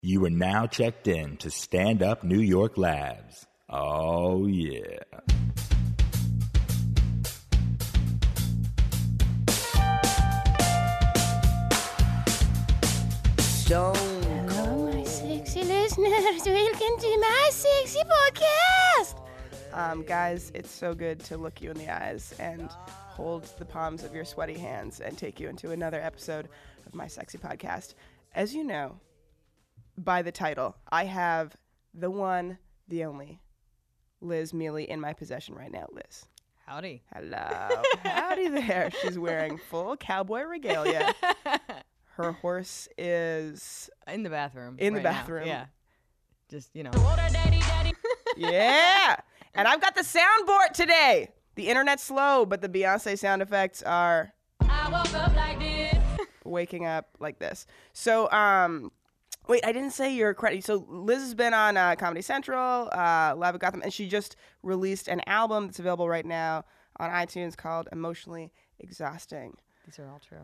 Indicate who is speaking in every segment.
Speaker 1: You are now checked in to Stand Up New York Labs. Oh, yeah.
Speaker 2: Hello, my sexy listeners. Welcome to my sexy podcast. Guys, it's so good to look you in the eyes and hold the palms of your sweaty hands and take you into another episode of my sexy podcast. As you know, by the title, I have the one, the only, Liz Mealy in my possession right now. Liz.
Speaker 3: Howdy.
Speaker 2: Hello. Howdy there. She's wearing full cowboy regalia. Her horse is
Speaker 3: in the bathroom.
Speaker 2: In the
Speaker 3: right
Speaker 2: bathroom.
Speaker 3: Now. Yeah. Just, you know.
Speaker 2: Yeah. And I've got the soundboard today. The internet's slow, but the Beyonce sound effects are
Speaker 3: I woke up like this.
Speaker 2: Waking up like this. So, wait, I didn't say your credit. So Liz has been on Comedy Central, Live at Gotham, and she just released an album that's available right now on iTunes called Emotionally Exhausting.
Speaker 3: These are all true.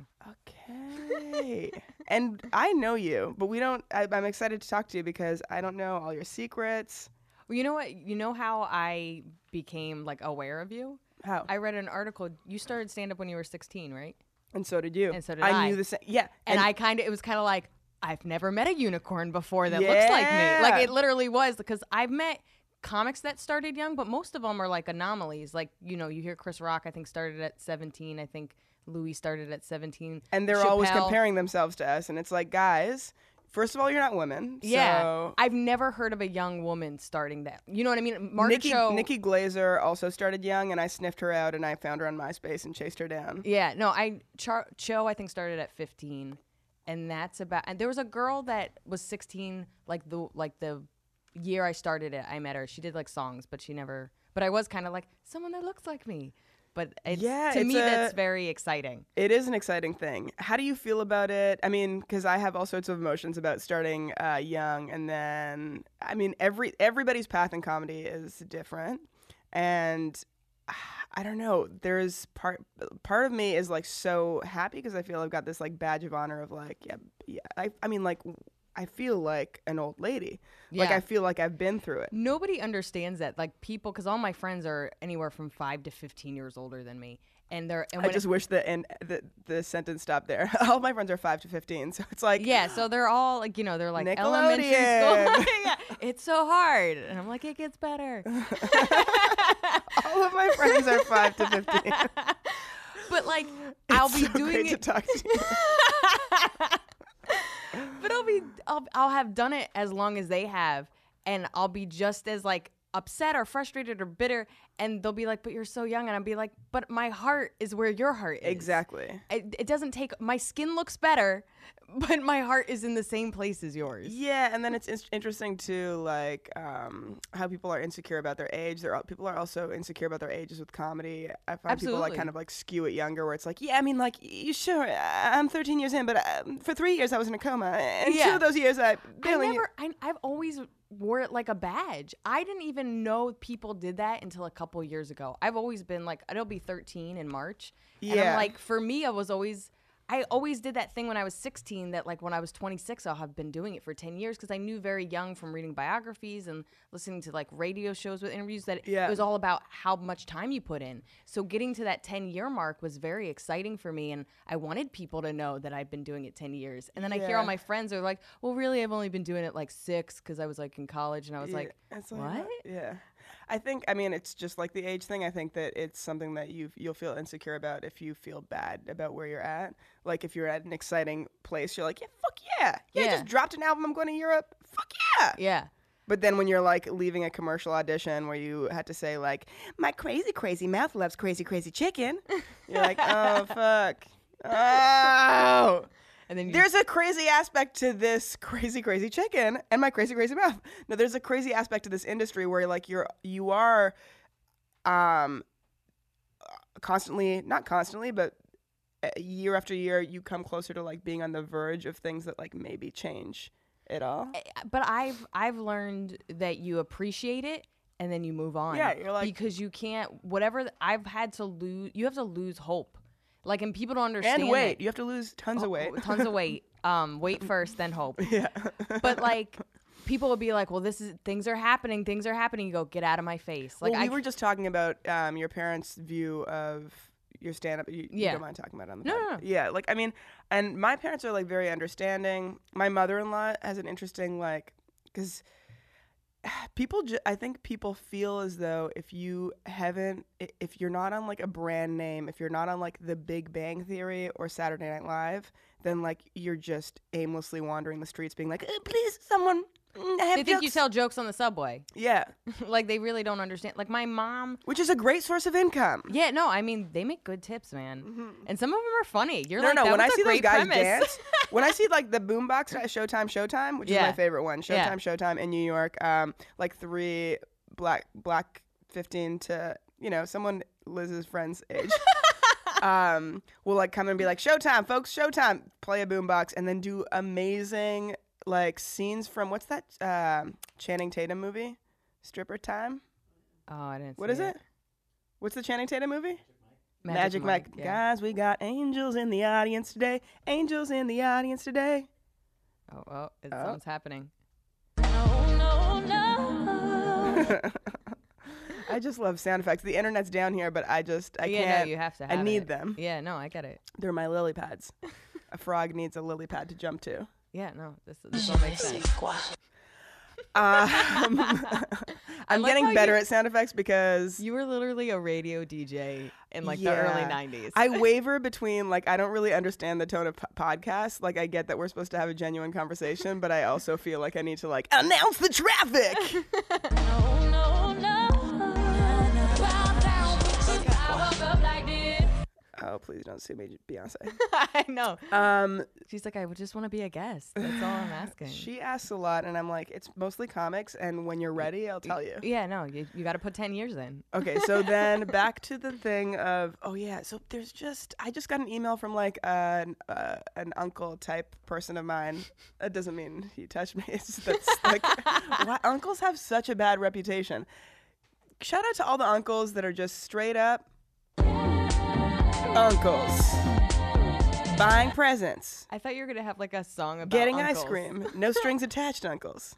Speaker 2: Okay. And I know you, but I'm excited to talk to you because I don't know all your secrets.
Speaker 3: Well, you know what? You know how I became like aware of you?
Speaker 2: How?
Speaker 3: I read an article. You started stand-up when you were 16, right?
Speaker 2: And so did you.
Speaker 3: And so did I.
Speaker 2: I knew the same. Yeah.
Speaker 3: And it was kind of like, I've never met a unicorn before that looks like me. Like it literally was, because I've met comics that started young, but most of them are like anomalies. Like, you know, you hear Chris Rock, I think, started at 17. I think Louis started at 17.
Speaker 2: And they're always comparing themselves to us. And it's like, guys, first of all, you're not women.
Speaker 3: Yeah.
Speaker 2: So.
Speaker 3: I've never heard of a young woman starting that. You know what I mean?
Speaker 2: Nikki Glazer also started young, and I sniffed her out, and I found her on MySpace and chased her down.
Speaker 3: Yeah. No, Cho, I think, started at 15. And that's about, and there was a girl that was 16, like the year I started it, I met her. She did like songs, but I was kind of like someone that looks like me. But to me, that's very exciting. It
Speaker 2: is an exciting thing. How do you feel about it? I mean, because I have all sorts of emotions about starting young, and then, I mean, everybody's path in comedy is different, and I don't know. There's part of me is like so happy because I feel I've got this like badge of honor of like, yeah. I mean, like, I feel like an old lady. Yeah. Like, I feel like I've been through it.
Speaker 3: Nobody understands that. Like, people, because all my friends are anywhere from 5 to 15 years older than me.
Speaker 2: I just wish the sentence stopped there. All my friends are 5 to 15, so it's like,
Speaker 3: yeah. So they're all like, you know, they're like elementary school. Yeah, it's so hard, and I'm like, it gets better.
Speaker 2: All of my friends are 5 to 15.
Speaker 3: But like, I'll be doing
Speaker 2: great
Speaker 3: it
Speaker 2: to talk to you.
Speaker 3: But I'll have done it as long as they have, and I'll be just as like upset or frustrated or bitter, and they'll be like, but you're so young, and I'll be like, but my heart is where your heart is.
Speaker 2: Exactly.
Speaker 3: It doesn't take, my skin looks better, but my heart is in the same place as yours.
Speaker 2: Yeah, and then it's interesting too, like how people are insecure about their age. People are also insecure about their ages with comedy. I find people like kind of like skew it younger, where it's like, yeah, I mean, like, you sure, I'm 13 years in, but for 3 years I was in a coma, and 2 of those years I've
Speaker 3: always wore it like a badge. I didn't even know people did that until a couple years ago. I've always been like, it'll be 13 in March.
Speaker 2: Yeah.
Speaker 3: And I'm like, for me, I always did that thing when I was 16 that like when I was 26, I'll have been doing it for 10 years because I knew very young from reading biographies and listening to like radio shows with interviews that it was all about how much time you put in. So getting to that 10-year mark was very exciting for me, and I wanted people to know that I've been doing it 10 years. And then I hear all my friends are like, well, really, I've only been doing it like 6 because I was like in college, and I was like, what?
Speaker 2: Yeah. I mean, it's just like the age thing. I think that it's something that you'll feel insecure about if you feel bad about where you're at. Like, if you're at an exciting place, you're like, yeah, fuck yeah. Yeah, I just dropped an album, I'm going to Europe. Fuck yeah.
Speaker 3: Yeah.
Speaker 2: But then when you're like leaving a commercial audition where you had to say like, my crazy, crazy mouth loves crazy, crazy chicken. You're like, oh, fuck. Oh. And then there's a crazy aspect to this crazy, crazy chicken and my crazy, crazy mouth. No, there's a crazy aspect to this industry where like you are constantly, not constantly, but year after year, you come closer to like being on the verge of things that like maybe change it all.
Speaker 3: But I've learned that you appreciate it and then you move on.
Speaker 2: Yeah, you're like,
Speaker 3: because you can't, whatever I've had to lose, you have to lose hope. Like, and people don't understand.
Speaker 2: And weight. You have to lose tons of weight.
Speaker 3: Tons of weight. Wait first, then hope.
Speaker 2: Yeah.
Speaker 3: But like, people would be like, well, things are happening. You go, get out of my face. Like,
Speaker 2: well, we were just talking about your parents' view of your stand-up. You don't mind talking about it on the podcast? No. Yeah, like, I mean, and my parents are, like, very understanding. My mother-in-law has an interesting, like, because I think people feel as though if you're not on, like, a brand name, if you're not on, like, The Big Bang Theory or Saturday Night Live, then, like, you're just aimlessly wandering the streets being like, please, someone...
Speaker 3: They think you tell jokes on the subway.
Speaker 2: Yeah.
Speaker 3: Like, they really don't understand. Like, my mom...
Speaker 2: Which is a great source of income.
Speaker 3: Yeah, no, I mean, they make good tips, man. Mm-hmm. And some of them are funny.
Speaker 2: When I see those guys dance, when I see, like, the boombox Showtime, which is my favorite one, Showtime in New York, like 3 black 15 to, someone Liz's friend's age. Will, like, come and be like, Showtime, folks, Showtime, play a boombox, and then do amazing... like scenes from what's that Channing Tatum movie, Stripper Time?
Speaker 3: Oh, I didn't.
Speaker 2: What is it? What's the Channing Tatum movie?
Speaker 3: Magic Mike.
Speaker 2: Yeah. Guys, we got angels in the audience today. Angels in the audience today.
Speaker 3: Oh, something's happening.
Speaker 2: No. I just love sound effects. The internet's down here, but I can't.
Speaker 3: No, you have to have
Speaker 2: I need them.
Speaker 3: Yeah, no, I get it.
Speaker 2: They're my lily pads. A frog needs a lily pad to jump to.
Speaker 3: Yeah, no, this all makes sense.
Speaker 2: I'm getting better at sound effects because...
Speaker 3: You were literally a radio DJ in, like, the early 90s.
Speaker 2: I waver between, like, I don't really understand the tone of podcasts. Like, I get that we're supposed to have a genuine conversation, but I also feel like I need to, like, announce the traffic! Oh, please don't sue me, Beyonce.
Speaker 3: I know. She's like, I would just want to be a guest. That's all I'm asking.
Speaker 2: She asks a lot, and I'm like, it's mostly comics, and when you're ready, I'll tell you.
Speaker 3: Yeah, no, you got to put 10 years in.
Speaker 2: Okay, so then back to the thing of, so I just got an email from, like, an uncle type person of mine. That doesn't mean he touched me. That's like, why uncles have such a bad reputation. Shout out to all the uncles that are just straight up uncles buying presents.
Speaker 3: I thought you were gonna have like a song about
Speaker 2: getting
Speaker 3: uncles.
Speaker 2: Ice cream, no strings attached uncles.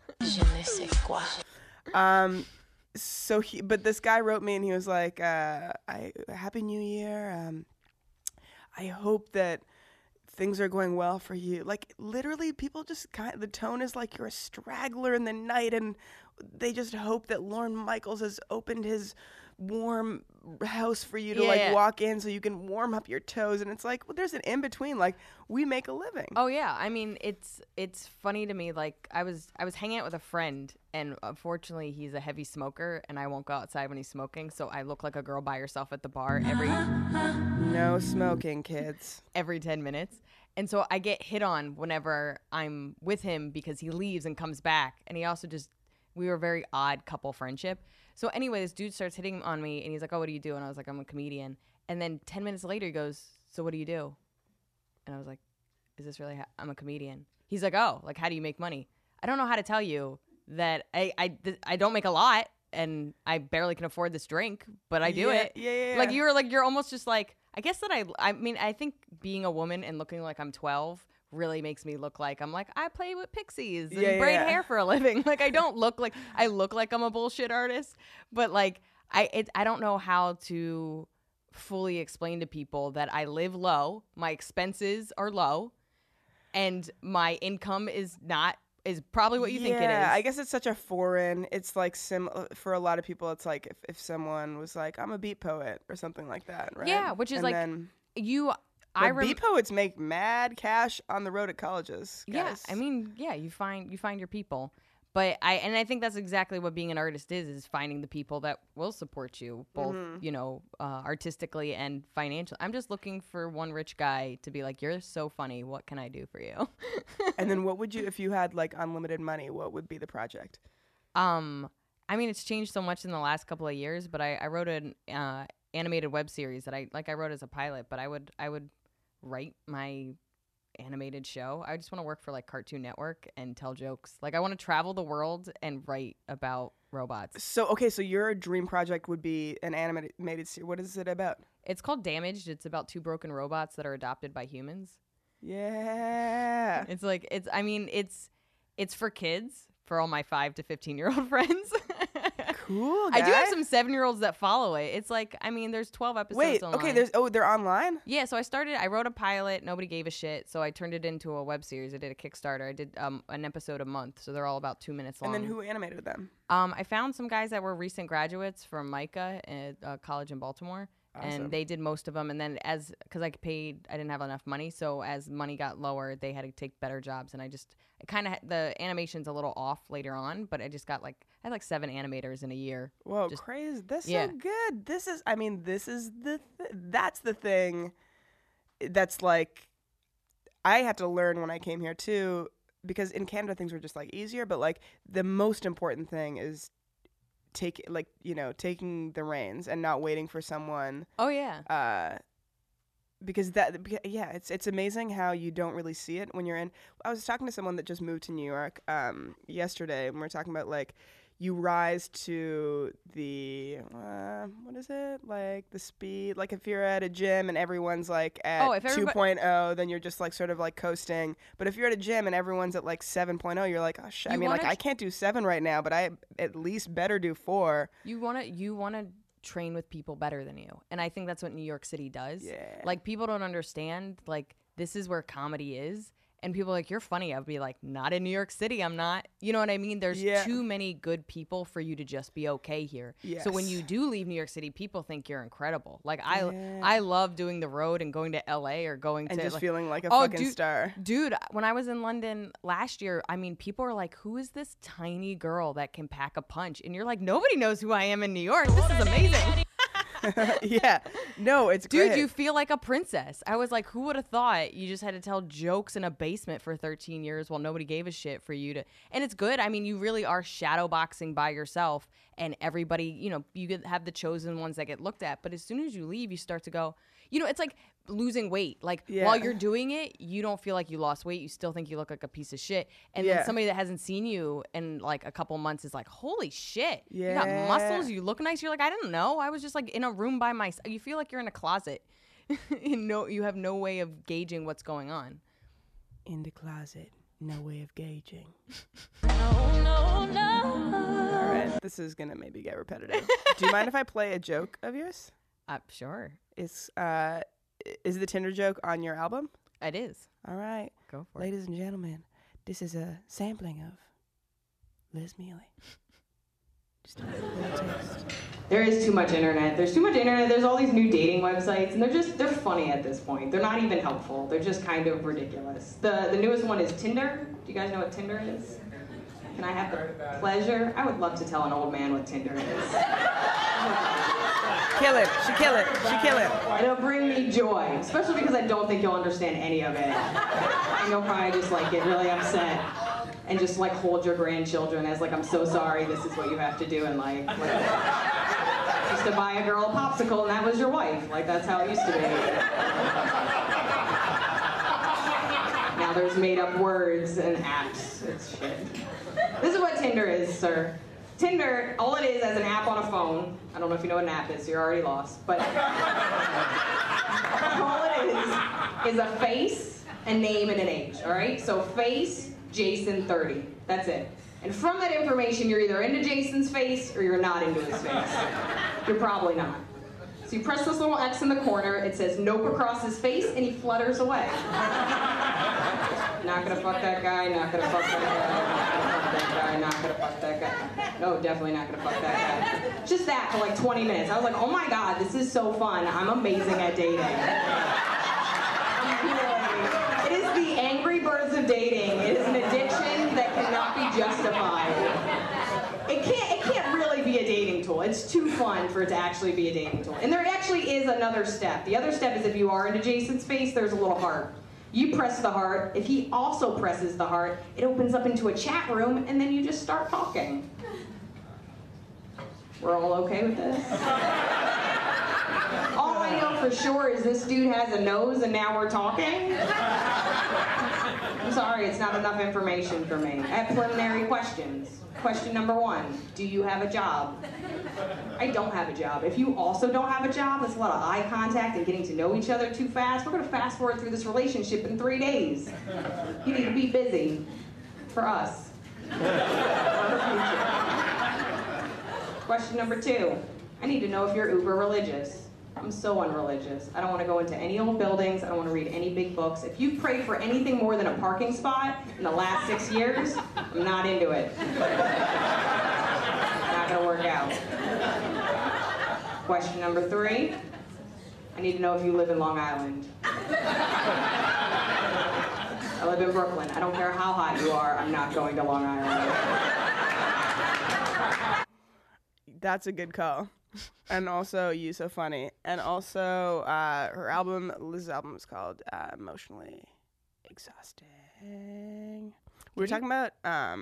Speaker 2: But this guy wrote me and he was like, Happy New Year. I hope that things are going well for you. Like, literally, people just the tone is like you're a straggler in the night and they just hope that Lorne Michaels has opened his warm house for you to walk in so you can warm up your toes. And it's like, well, there's an in between. Like, we make a living.
Speaker 3: Oh yeah, I mean, it's funny to me. Like, I was hanging out with a friend, and unfortunately he's a heavy smoker, and I won't go outside when he's smoking, so I look like a girl by herself at the bar
Speaker 2: no smoking, kids,
Speaker 3: every 10 minutes. And so I get hit on whenever I'm with him because he leaves and comes back, and he also we were a very odd couple friendship. So anyway, this dude starts hitting on me, and he's like, oh, what do you do? And I was like, I'm a comedian. And then 10 minutes later, he goes, so what do you do? And I was like, is this really I'm a comedian. He's like, oh, like, how do you make money? I don't know how to tell you that I don't make a lot, and I barely can afford this drink, but I do it.
Speaker 2: Yeah.
Speaker 3: Like, you're almost just like, I guess that I mean, I think being a woman and looking like I'm 12 really makes me look like I play with pixies and braid hair for a living. Like, I don't look like I look like I'm a bullshit artist, but like I don't know how to fully explain to people that I live low, my expenses are low, and my income is probably what you think it is.
Speaker 2: Yeah, I guess it's such a foreign. It's like for a lot of people. It's like if someone was like, I'm a beat poet or something like that, right?
Speaker 3: Yeah, which is
Speaker 2: beat poets make mad cash on the road at colleges, guys.
Speaker 3: Yeah, I mean, yeah, you find your people. But I think that's exactly what being an artist is finding the people that will support you, both, artistically and financially. I'm just looking for one rich guy to be like, you're so funny. What can I do for you?
Speaker 2: And then what would you, if you had like unlimited money, what would be the project?
Speaker 3: I mean, it's changed so much in the last couple of years, but I wrote an animated web series that I wrote as a pilot, but I would write my animated show. I just want to work for like Cartoon Network and tell jokes. Like, I want to travel the world and write about robots.
Speaker 2: So your dream project would be an animated series. What is it about?
Speaker 3: It's called Damaged. It's about 2 broken robots that are adopted by humans.
Speaker 2: Yeah.
Speaker 3: It's like it's for kids, for all my 5 to 15-year-old friends.
Speaker 2: Cool, guy.
Speaker 3: I do have some 7-year-olds that follow it. It's like, I mean, there's 12 episodes online.
Speaker 2: Okay, they're online?
Speaker 3: Yeah, so I wrote a pilot, nobody gave a shit, so I turned it into a web series. I did a Kickstarter. I did an episode a month, so they're all about 2 minutes long.
Speaker 2: And then who animated them?
Speaker 3: I found some guys that were recent graduates from MICA at a college in Baltimore. Awesome. And they did most of them. And then because I didn't have enough money. So as money got lower, they had to take better jobs. And the animation's a little off later on, but I just got I had 7 animators in a year.
Speaker 2: Whoa, crazy. That's so good. That's the thing that's like, I had to learn when I came here too, because in Canada things were just easier, but the most important thing is taking the reins and not waiting for someone.
Speaker 3: Oh yeah.
Speaker 2: Because it's amazing how you don't really see it when you're in. I was talking to someone that just moved to New York yesterday, and we were talking about you rise to the what is it, the speed, if you're at a gym and everyone's at 2.0, then you're just sort of coasting. But if you're at a gym and everyone's at 7.0, you're like, oh shit. I can't do 7 right now, but I at least better do 4.
Speaker 3: You want to train with people better than you, and I think that's what New York City does.
Speaker 2: Yeah.
Speaker 3: People don't understand this is where comedy is. And people are like, you're funny. I would be like, not in New York City, I'm not. You know what I mean? There's too many good people for you to just be okay here.
Speaker 2: Yes.
Speaker 3: So when you do leave New York City, people think you're incredible. I love doing the road and going to LA or going
Speaker 2: and
Speaker 3: to...
Speaker 2: just feeling like a fucking star.
Speaker 3: Dude, when I was in London last year, people are like, who is this tiny girl that can pack a punch? And you're like, nobody knows who I am in New York. This is amazing.
Speaker 2: Yeah. No, it's great.
Speaker 3: Dude, you feel like a princess. I was like, who would have thought you just had to tell jokes in a basement for 13 years while nobody gave a shit for you to... And it's good. You really are shadowboxing by yourself, and everybody, you have the chosen ones that get looked at. But as soon as you leave, you start to go... it's like losing weight. While you're doing it, you don't feel like you lost weight. You still think you look like a piece of shit. And then somebody that hasn't seen you in a couple months is like, holy shit. You got muscles. You look nice. You're like, I don't know. I was just in a room by myself. You feel like you're in a closet. You have no way of gauging what's going on.
Speaker 2: In the closet, no way of gauging.
Speaker 4: No.
Speaker 2: All right. This is going to maybe get repetitive. Do you mind if I play a joke of yours?
Speaker 3: Sure.
Speaker 2: Is the Tinder joke on your album?
Speaker 3: It is.
Speaker 2: All right.
Speaker 3: Go for it.
Speaker 2: Ladies and gentlemen, this is a sampling of Liz Mealy. Just a little taste.
Speaker 5: There is too much internet. There's too much internet. There's all these new dating websites, and they're funny at this point. They're not even helpful. They're just kind of ridiculous. The newest one is Tinder. Do you guys know what Tinder is? Can I have the pleasure? I would love to tell an old man what Tinder is.
Speaker 2: Kill it. She kill it.
Speaker 5: It'll bring me joy, especially because I don't think you'll understand any of it. And you'll probably just get really upset and just hold your grandchildren as I'm so sorry, this is what you have to do in life. Used to buy a girl a popsicle and that was your wife. That's how it used to be. Now there's made up words and apps. It's shit. This is what Tinder is, sir. Tinder, all it is as an app on a phone. I don't know if you know what an app is, so you're already lost. But all it is a face, a name, and an age, all right? So face, Jason 30. That's it. And from that information, you're either into Jason's face or you're not into his face. You're probably not. So you press this little X in the corner, it says nope across his face, and he flutters away. Not gonna fuck that guy, not gonna fuck that guy, not gonna fuck that guy. No, definitely not gonna fuck that guy. Just that for 20 minutes. I was like, oh my God, this is so fun. I'm amazing at dating. It is the Angry Birds of dating. It is an addiction that cannot be justified. It can't really be a dating tool. It's too fun for it to actually be a dating tool. And there actually is another step. The other step is if you are into Jason's face, there's a little heart. You press the heart. If he also presses the heart, it opens up into a chat room, and then you just start talking. We're all okay with this? All I know for sure is this dude has a nose, and now we're talking. I'm sorry, it's not enough information for me. I have preliminary questions. Question number 1, do you have a job? I don't have a job. If you also don't have a job, that's a lot of eye contact and getting to know each other too fast. We're going to fast forward through this relationship in 3 days. You need to be busy for us. For our future. Question number 2, I need to know if you're uber religious. I'm so unreligious. I don't want to go into any old buildings. I don't want to read any big books. If you've prayed for anything more than a parking spot in the last 6 years, I'm not into it. Not going to work out. Question number 3, I need to know if you live in Long Island. I live in Brooklyn. I don't care how hot you are, I'm not going to Long Island.
Speaker 2: That's a good call. And also, You So Funny. And also, Liz's album is called Emotionally Exhausting. We were talking about,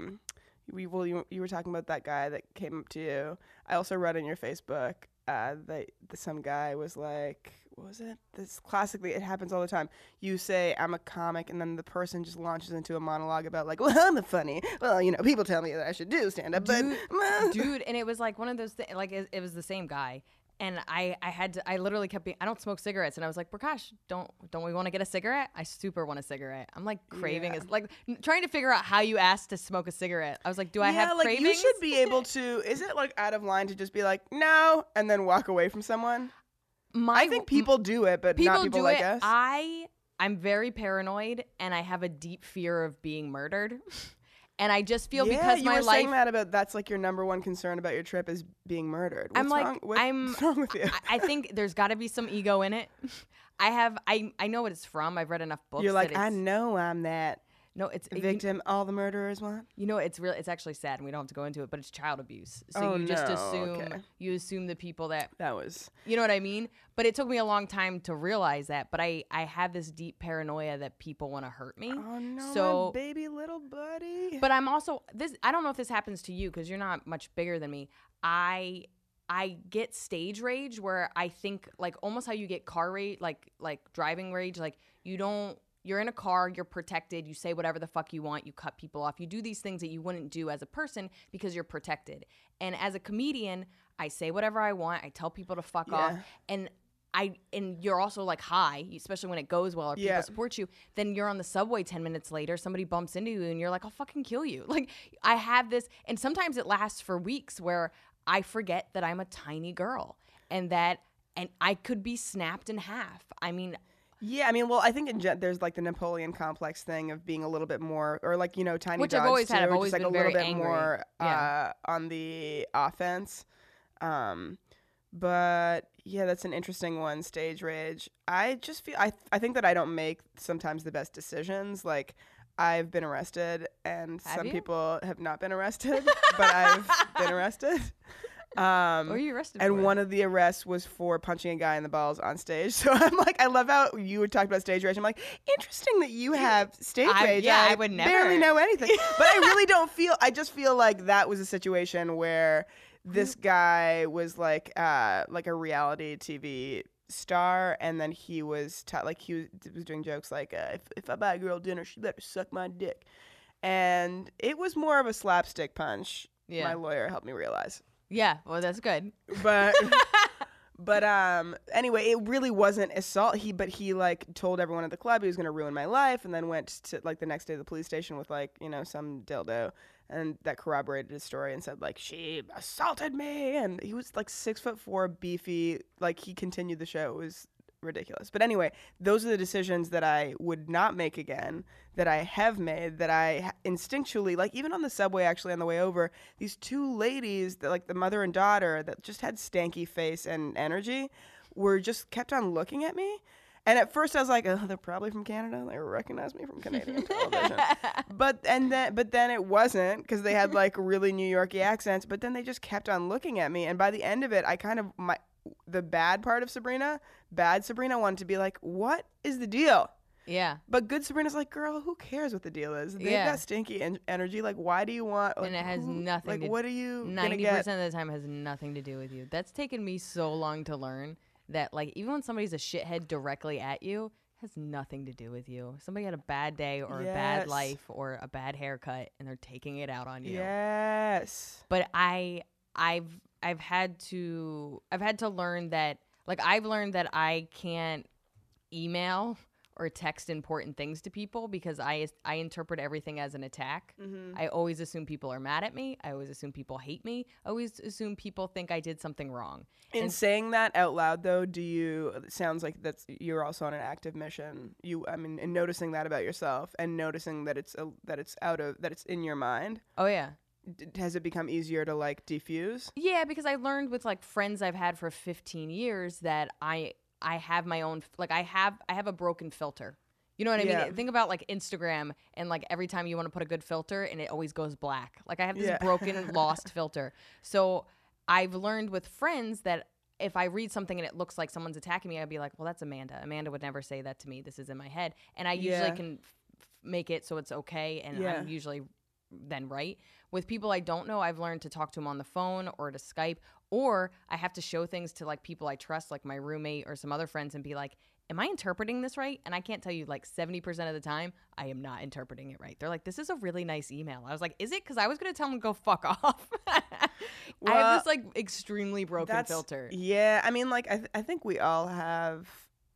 Speaker 2: you were talking about that guy that came up to you. I also read on your Facebook that some guy was like, what was it? This classically, it happens all the time. You say, I'm a comic, and then the person just launches into a monologue about like, well, I'm funny. Well, people tell me that I should do stand-up,
Speaker 3: Dude, and it was like one of those things, like it was the same guy. And I literally kept being, I don't smoke cigarettes. And I was like, Prakash, don't we want to get a cigarette? I super want a cigarette. I'm like craving is like trying to figure out how you ask to smoke a cigarette. I was like, do I have cravings?
Speaker 2: You should be able to, is it like out of line to just be like, no, and then walk away from someone? I think people do it, but not people like us.
Speaker 3: I'm very paranoid and I have a deep fear of being murdered. And I just feel because my life. You were saying that
Speaker 2: about that's like your number one concern about your trip is being murdered.
Speaker 3: What's wrong with you? I think there's got to be some ego in it. I know what it's from. I've read enough books.
Speaker 2: You're like, I know I'm that.
Speaker 3: No, it's
Speaker 2: victim. All the murderers want.
Speaker 3: It's actually sad, and we don't have to go into it, but it's child abuse. So you assume the people that was. You know what I mean? But it took me a long time to realize that. But I have this deep paranoia that people want to hurt me.
Speaker 2: Oh no, my baby little buddy.
Speaker 3: But I'm also this. I don't know if this happens to you because you're not much bigger than me. I get stage rage where I think like almost how you get car rage, like driving rage, like you're in a car, you're protected, you say whatever the fuck you want, you cut people off. You do these things that you wouldn't do as a person because you're protected. And as a comedian, I say whatever I want, I tell people to fuck off, and you're also like high, especially when it goes well or people support you. Then you're on the subway 10 minutes later, somebody bumps into you and you're like, I'll fucking kill you. Like I have this, and sometimes it lasts for weeks where I forget that I'm a tiny girl and I could be snapped in half. I mean,
Speaker 2: well, I think there's like the Napoleon complex thing of being a little bit more, or like, tiny
Speaker 3: which
Speaker 2: dogs
Speaker 3: I've always
Speaker 2: too,
Speaker 3: had. I've always
Speaker 2: just
Speaker 3: been
Speaker 2: like a little
Speaker 3: very
Speaker 2: bit
Speaker 3: angry.
Speaker 2: more on the offense. But yeah, that's an interesting one, stage rage. I just feel, I think that I don't make sometimes the best decisions. Like I've been arrested and some people have not been arrested, but I've been arrested.
Speaker 3: What were you arrested for?
Speaker 2: And one of the arrests was for punching a guy in the balls on stage. So I'm like, I love how you would talk about stage rage. I'm like, interesting that you have stage rage.
Speaker 3: I would never.
Speaker 2: Barely know anything. But I really don't feel, I just feel like that was a situation where this guy was like a reality TV star, and then he was he was doing jokes like, if I buy a girl dinner, she better suck my dick. And it was more of a slapstick punch. My lawyer helped me realize.
Speaker 3: Yeah, well, that's good.
Speaker 2: But anyway, it really wasn't assault. He like told everyone at the club he was going to ruin my life, and then went to like the next day to the police station with like, some dildo, and that corroborated his story and said like, she assaulted me, and he was like 6'4", beefy. Like he continued the show. It was ridiculous. But anyway, those are the decisions that I would not make again, that I have made, that I instinctually, like even on the subway actually on the way over, these two ladies that like the mother and daughter that just had stanky face and energy were just kept on looking at me. And at first I was like, oh, they're probably from Canada. They recognize me from Canadian television. But then it wasn't, because they had like really New Yorkie accents. But then they just kept on looking at me. And by the end of it, I kind of, the bad part of Sabrina wanted to be like, what is the deal?
Speaker 3: Yeah.
Speaker 2: But good Sabrina's like, girl, who cares what the deal is? They've got stinky energy. Like, why do you want? Like,
Speaker 3: and it has nothing.
Speaker 2: Like, what are you?
Speaker 3: 90% of the time has nothing to do with you. That's taken me so long to learn that, like, even when somebody's a shithead directly at you, has nothing to do with you. Somebody had a bad day or a bad life or a bad haircut, and they're taking it out on you.
Speaker 2: Yes.
Speaker 3: But I've had to learn that, like, I've learned that I can't email or text important things to people because I interpret everything as an attack. I always assume people are mad at me. I always assume people hate me. I always assume people think I did something wrong.
Speaker 2: In saying that out loud, though, it sounds like you're also on an active mission. In noticing that about yourself and noticing that it's in your mind.
Speaker 3: Oh yeah.
Speaker 2: Has it become easier to like defuse?
Speaker 3: Yeah, because I learned with like friends I've had for 15 years that I have my own, like I have a broken filter. You know what I mean? Think about like Instagram and like every time you want to put a good filter and it always goes black. Like I have this broken, lost filter. So I've learned with friends that if I read something and it looks like someone's attacking me, I'd be like, well, that's Amanda. Amanda would never say that to me. This is in my head. And I usually can make it so it's okay. And I'm usually then right. With people I don't know, I've learned to talk to them on the phone or to Skype, or I have to show things to like people I trust, like my roommate or some other friends, and be like, am I interpreting this right? And I can't tell you, like 70% of the time, I am not interpreting it right. They're like, this is a really nice email. I was like, is it? Because I was going to tell them to go fuck off. I have this like extremely broken filter.
Speaker 2: Yeah. I mean, like, I think we all have,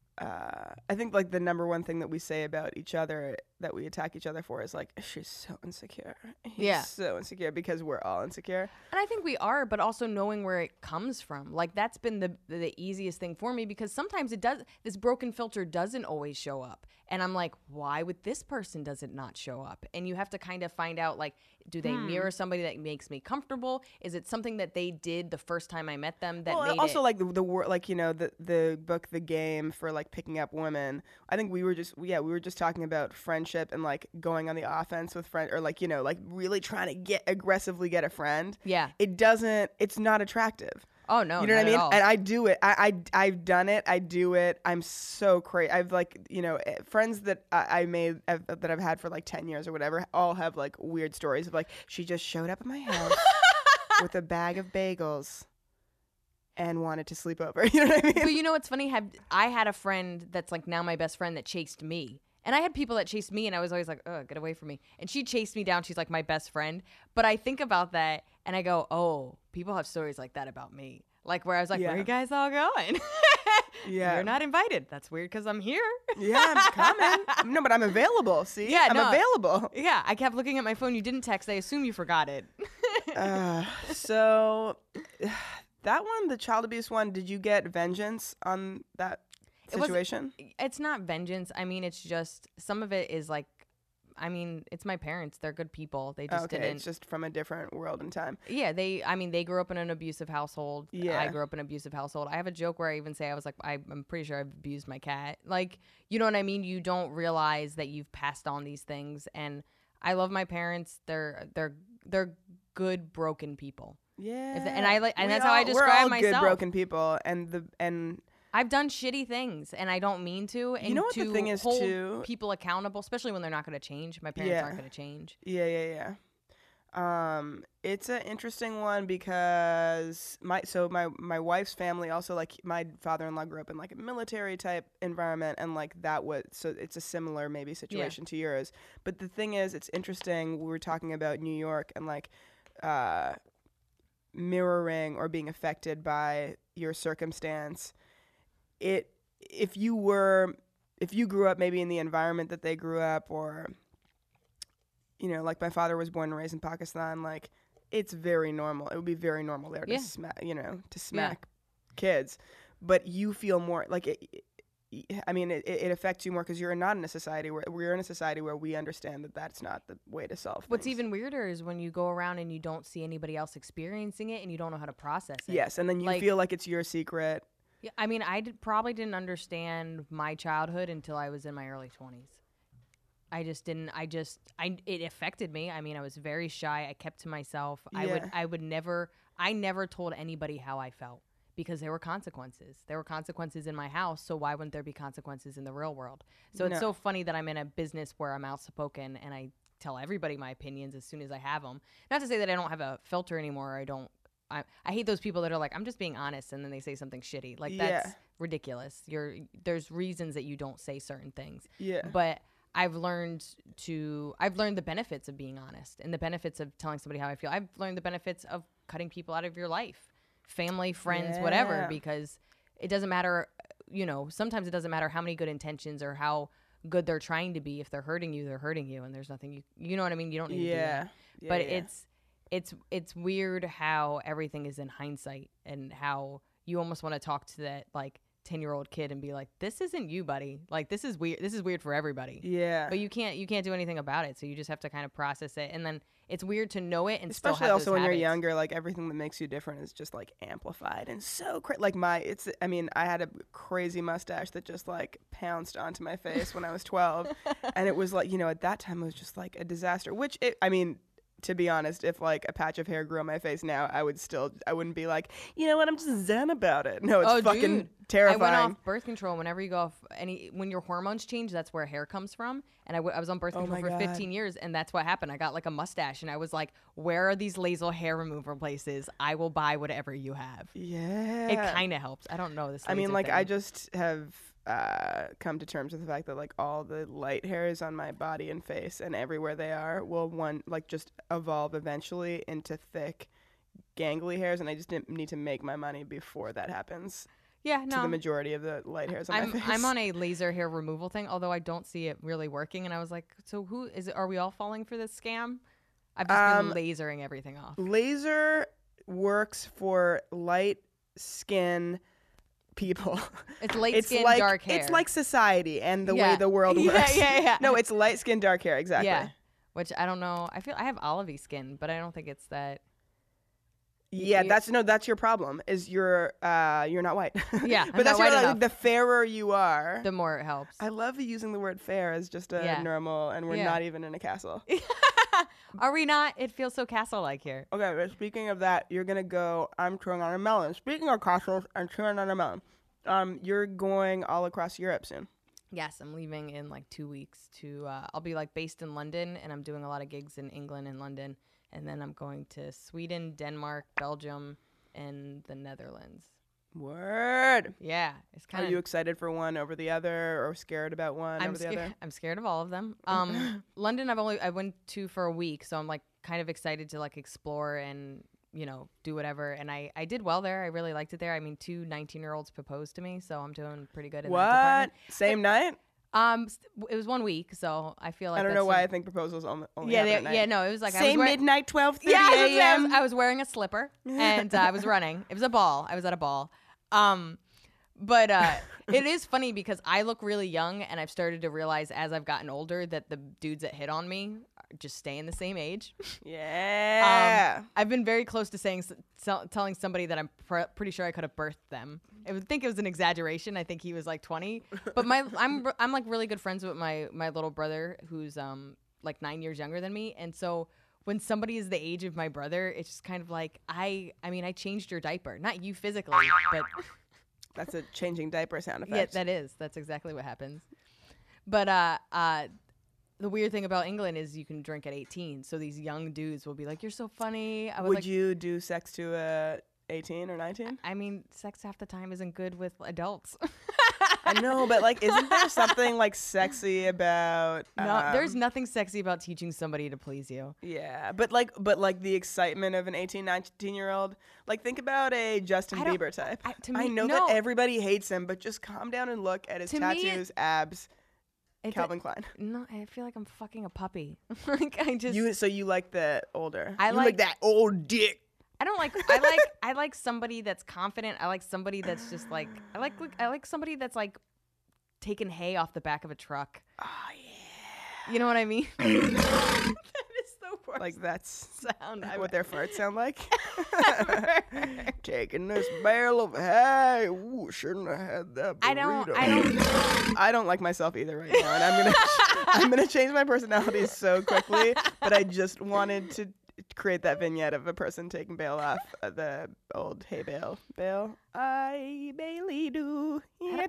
Speaker 2: I think like the number one thing that we say about each other that we attack each other for is like, she's so insecure. He's so insecure, because we're all insecure.
Speaker 3: And I think we are, but also knowing where it comes from. Like that's been the easiest thing for me, because sometimes this broken filter doesn't always show up. And I'm like, why with this person does it not show up? And you have to kind of find out, like, do they mirror somebody that makes me comfortable? Is it something that they did the first time I met them that made
Speaker 2: also, like the word, like, you know, the book The Game for like picking up women. I think we were just talking about friendship and like going on the offense with friends, or like, you know, like really trying to aggressively get a friend. Yeah. It's not attractive.
Speaker 3: Oh no,
Speaker 2: you know what I mean? And I do it. I've done it. I do it. I'm so crazy. I've like, you know, friends that that I've had for like 10 years or whatever, all have like weird stories of like, she just showed up at my house with a bag of bagels and wanted to sleep over. You know what I mean?
Speaker 3: But you know what's funny? I had a friend that's like now my best friend that chased me. And I had people that chased me, and I was always like, oh, get away from me. And she chased me down. She's like my best friend. But I think about that, and I go, oh, people have stories like that about me. Like where I was like, where are you guys all going? You're not invited. That's weird because I'm here.
Speaker 2: Yeah, I'm coming. No, but I'm available. See? Yeah, I'm available.
Speaker 3: Yeah, I kept looking at my phone. You didn't text. I assume you forgot it.
Speaker 2: So that one, the child abuse one, did you get vengeance on that situation?
Speaker 3: It's not vengeance. I mean, it's just some of it is like, I mean, it's my parents. They're good people. They just didn't.
Speaker 2: It's just from a different world and time.
Speaker 3: Yeah, they grew up in an abusive household. Yeah. I grew up in an abusive household. I have a joke where I even say, I was like, I'm pretty sure I've abused my cat. Like, you know what I mean? You don't realize that you've passed on these things. And I love my parents. They're good, broken people.
Speaker 2: Yeah.
Speaker 3: And that's how I describe myself.
Speaker 2: We're all good, broken people. And
Speaker 3: I've done shitty things, and I don't mean to. And
Speaker 2: you know what the thing is, too?
Speaker 3: People accountable, especially when they're not going to change. My parents aren't going to change.
Speaker 2: Yeah. It's an interesting one because my wife's family also, like, my father-in-law grew up in like a military type environment, and like so it's a similar maybe situation to yours. But the thing is, it's interesting. We were talking about New York and like mirroring or being affected by your circumstance. If you grew up maybe in the environment that they grew up, or, you know, like my father was born and raised in Pakistan, like it's very normal. It would be very normal there to smack kids, but you feel more like it affects you more because you're not in a society where we understand that that's not the way to solve things.
Speaker 3: What's even weirder is when you go around and you don't see anybody else experiencing it and you don't know how to process it.
Speaker 2: Yes, and then you feel like it's your secret.
Speaker 3: Yeah, I mean, probably didn't understand my childhood until I was in my early 20s. I just didn't. It affected me. I mean, I was very shy. I kept to myself. Yeah. I never told anybody how I felt because there were consequences. There were consequences in my house, so why wouldn't there be consequences in the real world? So it's so funny that I'm in a business where I'm outspoken and I tell everybody my opinions as soon as I have them. Not to say that I don't have a filter anymore. I don't I hate those people that are like, I'm just being honest, and then they say something shitty. Like, that's ridiculous. There's reasons that you don't say certain things.
Speaker 2: Yeah.
Speaker 3: But I've learned the benefits of being honest and the benefits of telling somebody how I feel. I've learned the benefits of cutting people out of your life, family, friends, whatever, because it doesn't matter, sometimes it doesn't matter how many good intentions or how good they're trying to be. If they're hurting you, and there's nothing you know what I mean? You don't need to do that. But it's weird how everything is in hindsight, and how you almost want to talk to that like 10-year-old kid and be like, this isn't you, buddy. Like, this is weird for everybody.
Speaker 2: Yeah.
Speaker 3: But you can't do anything about it. So you just have to kind of process it. And then it's weird to know it and
Speaker 2: especially
Speaker 3: still have
Speaker 2: also
Speaker 3: those
Speaker 2: when
Speaker 3: habits.
Speaker 2: you're younger, like everything that makes you different is just like amplified and so like I had a crazy mustache that just like pounced onto my face when I was 12, and it was like, at that time it was just like a disaster, which to be honest, if like a patch of hair grew on my face now, I wouldn't be like, you know what, I'm just zen about it. No, it's fucking terrifying.
Speaker 3: I went off birth control. Whenever you go off when your hormones change, that's where hair comes from. And I was on birth control for 15 years, and that's what happened. I got like a mustache, and I was like, where are these laser hair removal places? I will buy whatever you have.
Speaker 2: Yeah.
Speaker 3: It kind of helps. I don't know this.
Speaker 2: I just have come to terms with the fact that like all the light hairs on my body and face and everywhere they are will just evolve eventually into thick gangly hairs, and I just need to make my money before that happens.
Speaker 3: Yeah, no.
Speaker 2: To the majority of the light hairs on my face.
Speaker 3: I'm on a laser hair removal thing, although I don't see it really working, and I was like, so who is it? Are we all falling for this scam? I've just been lasering everything off.
Speaker 2: Laser works for light skin people.
Speaker 3: It's light skin, dark hair.
Speaker 2: It's like society and the way the world works.
Speaker 3: Yeah.
Speaker 2: No, it's light skin, dark hair, exactly.
Speaker 3: Yeah, which I don't know. I feel I have olivey skin, but I don't think it's that.
Speaker 2: Yeah, that's your problem. Is you're not white.
Speaker 3: Yeah,
Speaker 2: but that's
Speaker 3: white
Speaker 2: like, the fairer you are,
Speaker 3: the more it helps.
Speaker 2: I love using the word fair as just a normal, and we're not even in a castle.
Speaker 3: Are we not? It feels so castle-like here.
Speaker 2: Okay, but speaking of that, you're gonna go. I'm chewing on a melon. Speaking of castles, I'm chewing on a melon. You're going all across Europe soon.
Speaker 3: Yes, I'm leaving in like 2 weeks to. I'll be like based in London, and I'm doing a lot of gigs in England and London. And then I'm going to Sweden, Denmark, Belgium, and the Netherlands.
Speaker 2: Word.
Speaker 3: Yeah. It's kind of.
Speaker 2: Are you excited for one over the other, or scared about one over the other?
Speaker 3: I'm scared of all of them. London, I went to for a week, so I'm like kind of excited to like explore and do whatever. And I did well there. I really liked it there. I mean, 2 19-year-olds proposed to me, so I'm doing pretty good in that department.
Speaker 2: Same night?
Speaker 3: It was 1 week, so I feel like
Speaker 2: I don't know why I think proposals only happen at night.
Speaker 3: no, it was like
Speaker 2: same midnight, 12:30
Speaker 3: a.m. I was wearing a slipper and I was running. It was a ball. I was at a ball. But it is funny because I look really young, and I've started to realize as I've gotten older that the dudes that hit on me just staying the same age.
Speaker 2: Yeah.
Speaker 3: I've been very close to telling somebody that I'm pretty sure I could have birthed them. I would think it was an exaggeration. I think he was like 20, but I'm like really good friends with my little brother who's like 9 years younger than me, and so when somebody is the age of my brother, it's just kind of like I changed your diaper, not you physically, but
Speaker 2: that's a changing diaper sound effect.
Speaker 3: Yeah, that's exactly what happens. But the weird thing about England is you can drink at 18, so these young dudes will be like, "You're so funny."
Speaker 2: Would you do sex to a 18 or 19?
Speaker 3: I mean, sex half the time isn't good with adults.
Speaker 2: I know, but like, isn't there something like sexy about?
Speaker 3: No, there's nothing sexy about teaching somebody to please you.
Speaker 2: Yeah, but like the excitement of an 18, 19-year-old. Like, think about a Justin Bieber type. I know that everybody hates him, but just calm down and look at his tattoos, abs. Calvin Klein.
Speaker 3: No, I feel like I'm fucking a puppy. Like
Speaker 2: So you like the older?
Speaker 3: I
Speaker 2: like that old dick.
Speaker 3: I don't like. I like somebody that's confident. I like somebody that's just like. I like somebody that's like taking hay off the back of a truck.
Speaker 2: Oh yeah.
Speaker 3: You know what I mean? That is the worst.
Speaker 2: Like that's
Speaker 3: sound.
Speaker 2: What their farts sound like. Taking this barrel of hay. Ooh, shouldn't have had that burrito. I don't like myself either right now, and I'm gonna change my personality so quickly. But I just wanted to create that vignette of a person taking bale off the old hay bale. Bale, I Bailey do.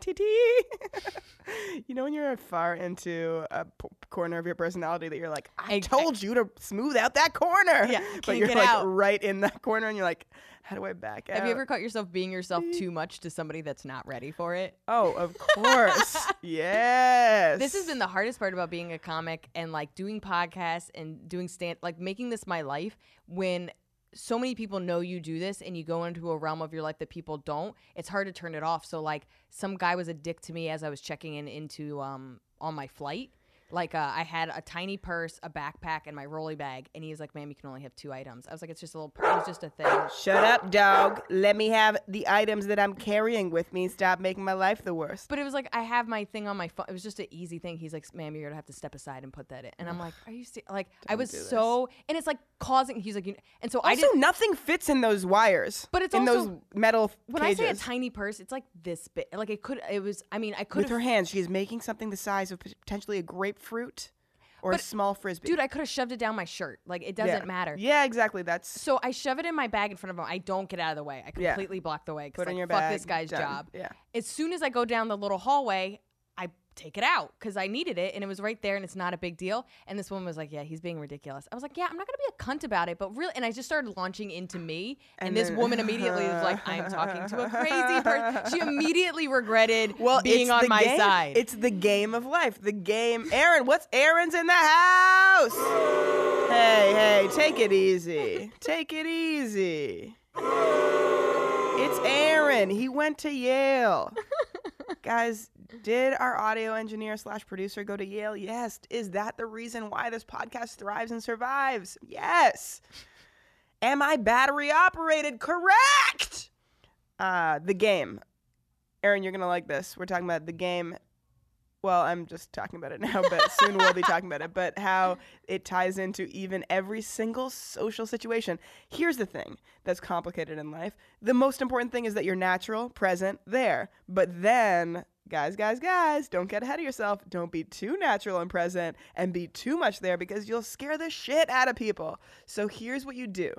Speaker 2: You know when you're far into a corner of your personality that you're like, I told you to smooth out that corner.
Speaker 3: Yeah,
Speaker 2: but you're
Speaker 3: get
Speaker 2: like
Speaker 3: out.
Speaker 2: right in that corner, and you're like, How do I back out?
Speaker 3: Have you ever caught yourself being yourself too much to somebody that's not ready for it?
Speaker 2: Oh, of course. Yes.
Speaker 3: This has been the hardest part about being a comic and like doing podcasts and doing like making this my life, when so many people know you do this and you go into a realm of your life that people don't. It's hard to turn it off. So like some guy was a dick to me as I was checking into on my flight. Like I had a tiny purse, a backpack, and my rolly bag, and he was like, "Ma'am, you can only have 2 items." I was like, "It's just a little, it's just a thing."
Speaker 2: Shut up, dog. Let me have the items that I'm carrying with me. Stop making my life the worst.
Speaker 3: But it was like, I have my thing on my phone. It was just an easy thing. He's like, "Ma'am, you're gonna have to step aside and put that in." And I'm like, "Are you like?" I was so, and it's like causing. He's like, and so
Speaker 2: also,
Speaker 3: I did.
Speaker 2: nothing fits in those wires.
Speaker 3: But it's
Speaker 2: in
Speaker 3: also,
Speaker 2: those metal
Speaker 3: when
Speaker 2: cages.
Speaker 3: I say a tiny purse, it's like this big. Like it could. It was. I mean, I could.
Speaker 2: With her hands, she's making something the size of potentially a grapefruit. Or a small Frisbee.
Speaker 3: Dude, I could have shoved it down my shirt. Like, it doesn't matter.
Speaker 2: Yeah, exactly.
Speaker 3: So I shove it in my bag in front of him. I don't get out of the way. I completely block the way.
Speaker 2: Put it in your
Speaker 3: fuck
Speaker 2: bag.
Speaker 3: this guy's
Speaker 2: Done.
Speaker 3: job.
Speaker 2: Yeah.
Speaker 3: As soon as I go down the little hallway, I take it out because I needed it and it was right there and it's not a big deal. And this woman was like, "Yeah, he's being ridiculous." I was like, "Yeah, I'm not going to be a cunt about it, but really," and I just started launching into me. And this woman immediately was like, "I'm talking to a crazy person." She immediately regretted being on my side.
Speaker 2: It's the game of life. The game. Aaron, Aaron's in the house? Hey, take it easy. Take it easy. It's Aaron. He went to Yale. Guys, did our audio engineer / producer go to Yale? Yes. Is that the reason why this podcast thrives and survives? Yes. Am I battery operated? Correct. The game. Aaron, you're going to like this. We're talking about the game. Well, I'm just talking about it now, but soon we'll be talking about it. But how it ties into even every single social situation. Here's the thing that's complicated in life. The most important thing is that you're natural, present, there. But then, guys, don't get ahead of yourself. Don't be too natural and present and be too much there because you'll scare the shit out of people. So here's what you do.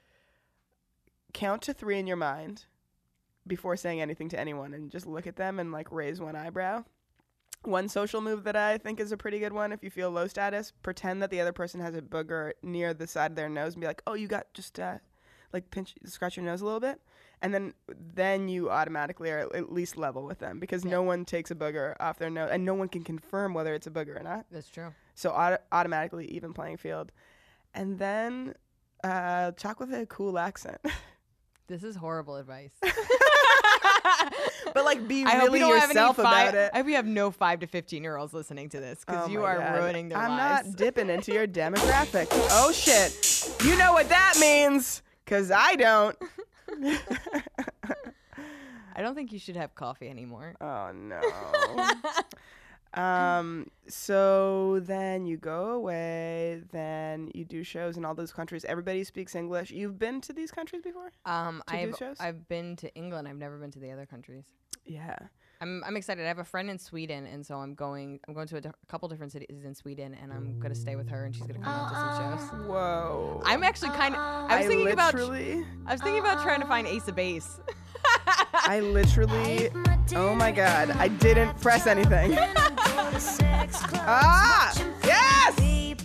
Speaker 2: Count to 3 in your mind before saying anything to anyone and just look at them and like raise one eyebrow. One social move that I think is a pretty good one, if you feel low status, pretend that the other person has a booger near the side of their nose and be like, "Oh, you got just like scratch your nose a little bit," and then you automatically are at least level with them because no one takes a booger off their nose and no one can confirm whether it's a booger or not.
Speaker 3: That's true.
Speaker 2: So automatically even playing field, and then talk with a cool accent.
Speaker 3: This is horrible advice.
Speaker 2: But like be really yourself about it.
Speaker 3: I hope you have no 5 to 15-year-olds listening to this because you are ruining their lives.
Speaker 2: I'm not dipping into your demographic. Oh shit. You know what that means because I don't.
Speaker 3: I don't think you should have coffee anymore.
Speaker 2: Oh no. So then you go away, then you do shows in all those countries. Everybody speaks English. You've been to these countries before?
Speaker 3: I've been to England. I've never been to the other countries.
Speaker 2: Yeah.
Speaker 3: I'm excited. I have a friend in Sweden, and so I'm going to a couple different cities in Sweden, and I'm gonna stay with her, and she's gonna come out to some shows.
Speaker 2: Whoa.
Speaker 3: I'm actually I was thinking about trying to find Ace of Base.
Speaker 2: I literally, oh my God, I didn't press anything. Yes!